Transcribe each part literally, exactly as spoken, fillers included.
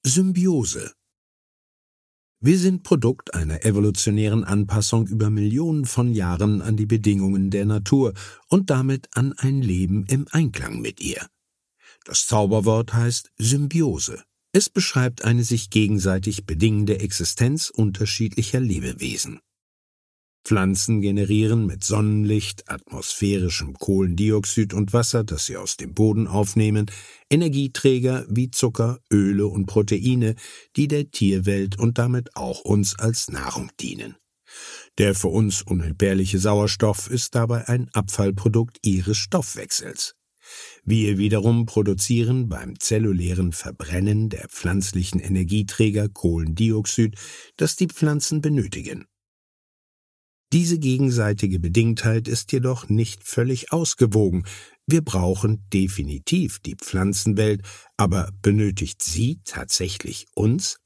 Symbiose. Wir sind Produkt einer evolutionären Anpassung über Millionen von Jahren an die Bedingungen der Natur und damit an ein Leben im Einklang mit ihr. Das Zauberwort heißt Symbiose. Es beschreibt eine sich gegenseitig bedingende Existenz unterschiedlicher Lebewesen. Pflanzen generieren mit Sonnenlicht, atmosphärischem Kohlendioxid und Wasser, das sie aus dem Boden aufnehmen, Energieträger wie Zucker, Öle und Proteine, die der Tierwelt und damit auch uns als Nahrung dienen. Der für uns unentbehrliche Sauerstoff ist dabei ein Abfallprodukt ihres Stoffwechsels. Wir wiederum produzieren beim zellulären Verbrennen der pflanzlichen Energieträger Kohlendioxid, das die Pflanzen benötigen. Diese gegenseitige Bedingtheit ist jedoch nicht völlig ausgewogen. Wir brauchen definitiv die Pflanzenwelt, aber benötigt sie tatsächlich uns?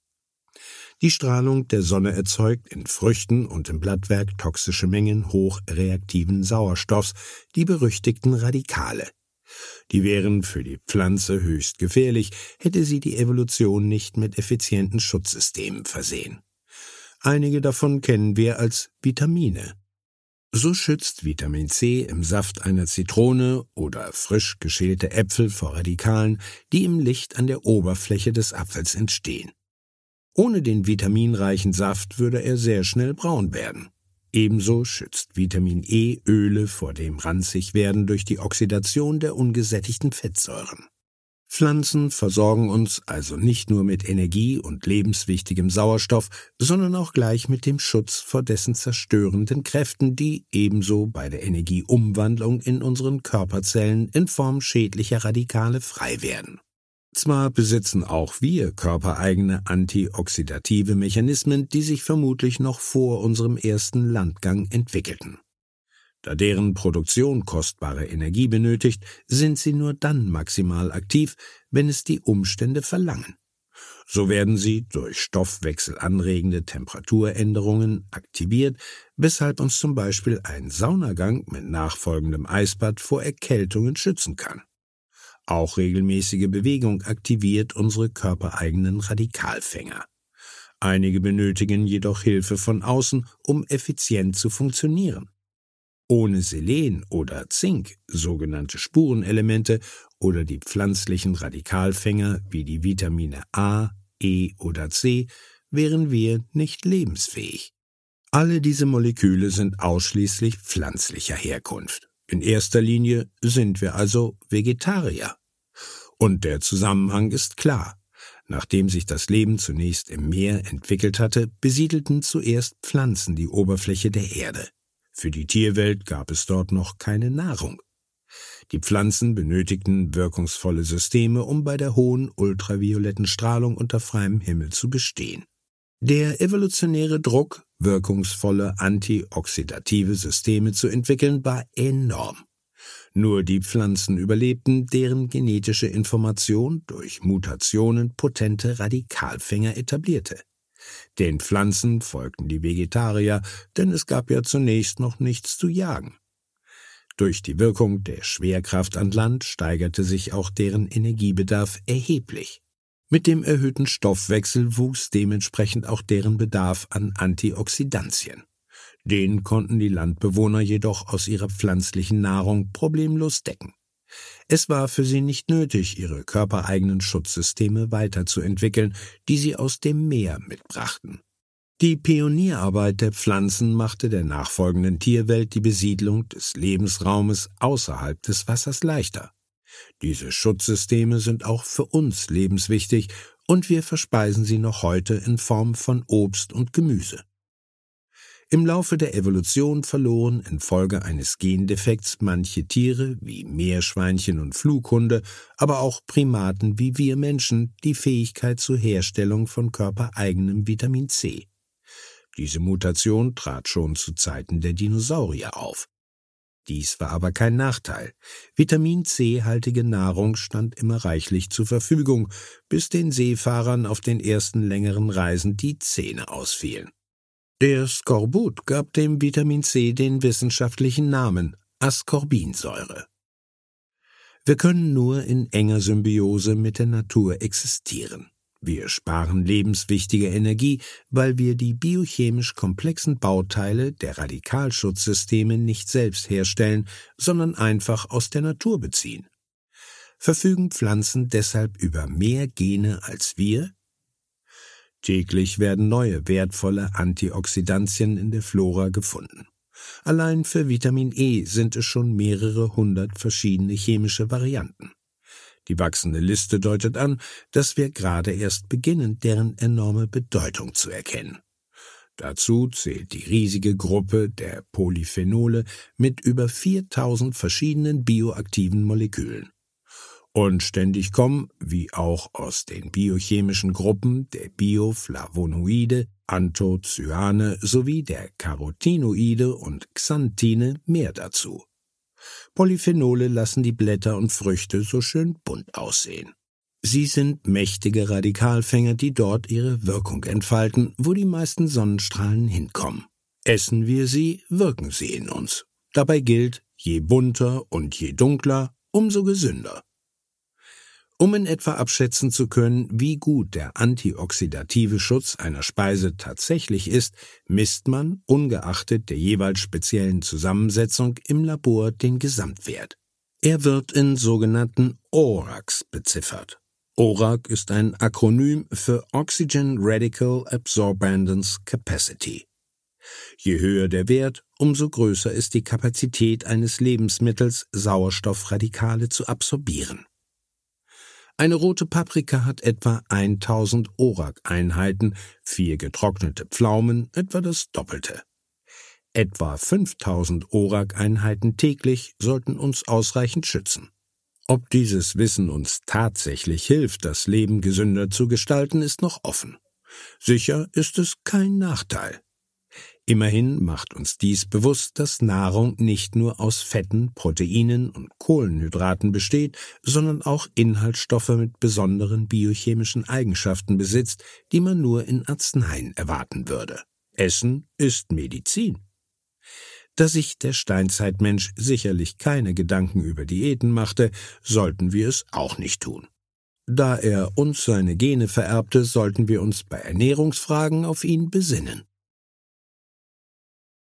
Die Strahlung der Sonne erzeugt in Früchten und im Blattwerk toxische Mengen hochreaktiven Sauerstoffs, die berüchtigten Radikale. Die wären für die Pflanze höchst gefährlich, hätte sie die Evolution nicht mit effizienten Schutzsystemen versehen. Einige davon kennen wir als Vitamine. So schützt Vitamin C im Saft einer Zitrone oder frisch geschälte Äpfel vor Radikalen, die im Licht an der Oberfläche des Apfels entstehen. Ohne den vitaminreichen Saft würde er sehr schnell braun werden. Ebenso schützt Vitamin E Öle vor dem Ranzigwerden durch die Oxidation der ungesättigten Fettsäuren. Pflanzen versorgen uns also nicht nur mit Energie und lebenswichtigem Sauerstoff, sondern auch gleich mit dem Schutz vor dessen zerstörenden Kräften, die ebenso bei der Energieumwandlung in unseren Körperzellen in Form schädlicher Radikale frei werden. Zwar besitzen auch wir körpereigene antioxidative Mechanismen, die sich vermutlich noch vor unserem ersten Landgang entwickelten. Da deren Produktion kostbare Energie benötigt, sind sie nur dann maximal aktiv, wenn es die Umstände verlangen. So werden sie durch stoffwechselanregende Temperaturänderungen aktiviert, weshalb uns zum Beispiel ein Saunagang mit nachfolgendem Eisbad vor Erkältungen schützen kann. Auch regelmäßige Bewegung aktiviert unsere körpereigenen Radikalfänger. Einige benötigen jedoch Hilfe von außen, um effizient zu funktionieren. Ohne Selen oder Zink, sogenannte Spurenelemente, oder die pflanzlichen Radikalfänger wie die Vitamine A, E oder C, wären wir nicht lebensfähig. Alle diese Moleküle sind ausschließlich pflanzlicher Herkunft. In erster Linie sind wir also Vegetarier. Und der Zusammenhang ist klar. Nachdem sich das Leben zunächst im Meer entwickelt hatte, besiedelten zuerst Pflanzen die Oberfläche der Erde. Für die Tierwelt gab es dort noch keine Nahrung. Die Pflanzen benötigten wirkungsvolle Systeme, um bei der hohen ultravioletten Strahlung unter freiem Himmel zu bestehen. Der evolutionäre Druck, wirkungsvolle antioxidative Systeme zu entwickeln, war enorm. Nur die Pflanzen überlebten, deren genetische Information durch Mutationen potente Radikalfänger etablierte. Den Pflanzen folgten die Vegetarier, denn es gab ja zunächst noch nichts zu jagen. Durch die Wirkung der Schwerkraft an Land steigerte sich auch deren Energiebedarf erheblich. Mit dem erhöhten Stoffwechsel wuchs dementsprechend auch deren Bedarf an Antioxidantien. Den konnten die Landbewohner jedoch aus ihrer pflanzlichen Nahrung problemlos decken. Es war für sie nicht nötig, ihre körpereigenen Schutzsysteme weiterzuentwickeln, die sie aus dem Meer mitbrachten. Die Pionierarbeit der Pflanzen machte der nachfolgenden Tierwelt die Besiedlung des Lebensraumes außerhalb des Wassers leichter. Diese Schutzsysteme sind auch für uns lebenswichtig und wir verspeisen sie noch heute in Form von Obst und Gemüse. Im Laufe der Evolution verloren infolge eines Gendefekts manche Tiere wie Meerschweinchen und Flughunde, aber auch Primaten wie wir Menschen die Fähigkeit zur Herstellung von körpereigenem Vitamin C. Diese Mutation trat schon zu Zeiten der Dinosaurier auf. Dies war aber kein Nachteil. Vitamin C-haltige Nahrung stand immer reichlich zur Verfügung, bis den Seefahrern auf den ersten längeren Reisen die Zähne ausfielen. Der Skorbut gab dem Vitamin C den wissenschaftlichen Namen Ascorbinsäure. Wir können nur in enger Symbiose mit der Natur existieren. Wir sparen lebenswichtige Energie, weil wir die biochemisch komplexen Bauteile der Radikalschutzsysteme nicht selbst herstellen, sondern einfach aus der Natur beziehen. Verfügen Pflanzen deshalb über mehr Gene als wir? Täglich werden neue wertvolle Antioxidantien in der Flora gefunden. Allein für Vitamin E sind es schon mehrere hundert verschiedene chemische Varianten. Die wachsende Liste deutet an, dass wir gerade erst beginnen, deren enorme Bedeutung zu erkennen. Dazu zählt die riesige Gruppe der Polyphenole mit über viertausend verschiedenen bioaktiven Molekülen. Und ständig kommen, wie auch aus den biochemischen Gruppen der Bioflavonoide, Anthocyane sowie der Carotinoide und Xanthine mehr dazu. Polyphenole lassen die Blätter und Früchte so schön bunt aussehen. Sie sind mächtige Radikalfänger, die dort ihre Wirkung entfalten, wo die meisten Sonnenstrahlen hinkommen. Essen wir sie, wirken sie in uns. Dabei gilt, je bunter und je dunkler, umso gesünder. Um in etwa abschätzen zu können, wie gut der antioxidative Schutz einer Speise tatsächlich ist, misst man, ungeachtet der jeweils speziellen Zusammensetzung, im Labor den Gesamtwert. Er wird in sogenannten O R A Cs beziffert. O R A C ist ein Akronym für Oxygen Radical Absorbance Capacity. Je höher der Wert, umso größer ist die Kapazität eines Lebensmittels, Sauerstoffradikale zu absorbieren. Eine rote Paprika hat etwa tausend O R A C-Einheiten, vier getrocknete Pflaumen etwa das Doppelte. Etwa fünftausend O R A C-Einheiten täglich sollten uns ausreichend schützen. Ob dieses Wissen uns tatsächlich hilft, das Leben gesünder zu gestalten, ist noch offen. Sicher ist es kein Nachteil. Immerhin macht uns dies bewusst, dass Nahrung nicht nur aus Fetten, Proteinen und Kohlenhydraten besteht, sondern auch Inhaltsstoffe mit besonderen biochemischen Eigenschaften besitzt, die man nur in Arzneien erwarten würde. Essen ist Medizin. Da sich der Steinzeitmensch sicherlich keine Gedanken über Diäten machte, sollten wir es auch nicht tun. Da er uns seine Gene vererbte, sollten wir uns bei Ernährungsfragen auf ihn besinnen.